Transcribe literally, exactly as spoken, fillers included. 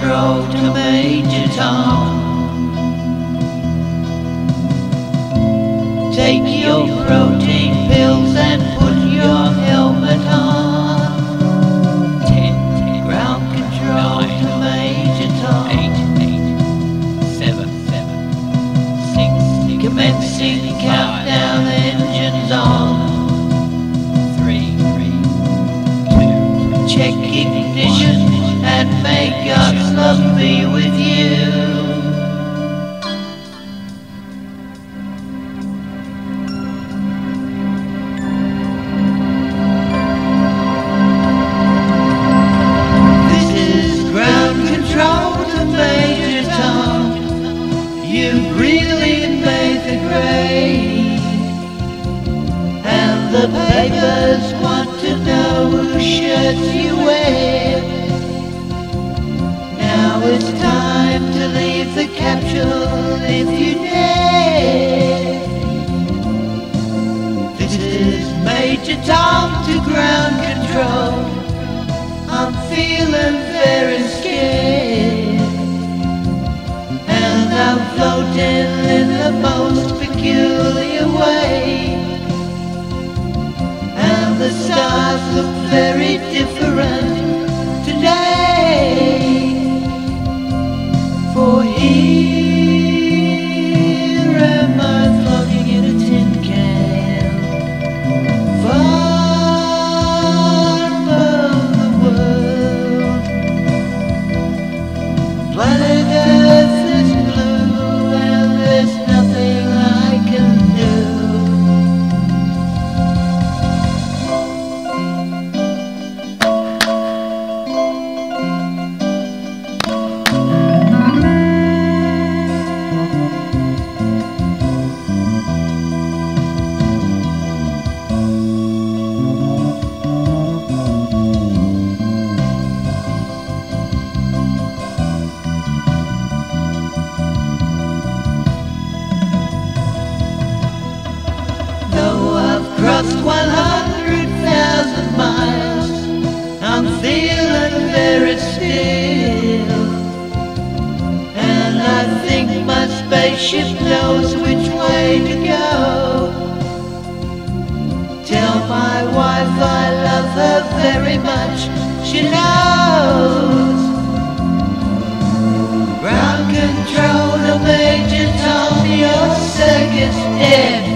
control to Major Tom. Take your protein pills and put your helmet on. Ten, ten, ground control nine, to Major Tom. Eight, eight, seven, seven, six, six, commencing six, countdown, five, engines on. Three, three, two, check ignition and may God's love be with you. You've really made the grade, and the papers want to know whose shirts you wear. Now it's time to leave the capsule if you dare. This is Major Tom to ground control. I'm feeling very scared, I'm floating in the most peculiar way, and the stars look very different today. For here am I floating in a tin can, far above the world. Planet Earth is blue and there's nothing I can do. Crossed one hundred thousand miles, I'm feeling very still, and I think my spaceship knows which way to go. Tell my wife I love her very much, she knows. Ground control to Major Tom, your circuit's dead.